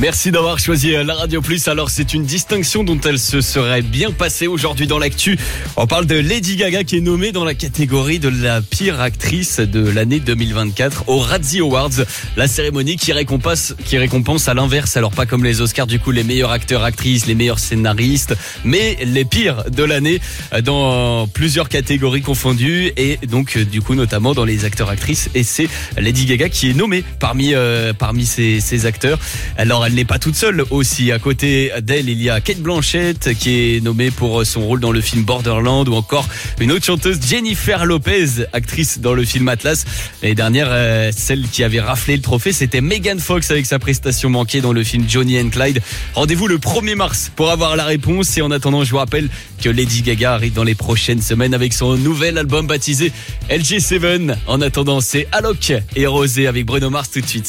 Merci d'avoir choisi la Radio Plus. Alors c'est une distinction dont elle se serait bien passée aujourd'hui dans l'actu. On parle de Lady Gaga qui est nommée dans la catégorie de la pire actrice de l'année 2024 aux Razzie Awards. La cérémonie qui récompense à l'inverse, alors pas comme les Oscars du coup les meilleurs acteurs, actrices, les meilleurs scénaristes, mais les pires de l'année dans plusieurs catégories confondues et donc du coup notamment dans les acteurs, actrices, et c'est Lady Gaga qui est nommée parmi ces acteurs. Alors elle n'est pas toute seule aussi. À côté d'elle, il y a Cate Blanchett qui est nommée pour son rôle dans le film Borderland, ou encore une autre chanteuse, Jennifer Lopez, actrice dans le film Atlas. L'année dernière, celle qui avait raflé le trophée, c'était Megan Fox avec sa prestation manquée dans le film Johnny and Clyde. Rendez-vous le 1er mars pour avoir la réponse. Et en attendant, je vous rappelle que Lady Gaga arrive dans les prochaines semaines avec son nouvel album baptisé LG7. En attendant, c'est Alok et Rosé avec Bruno Mars tout de suite.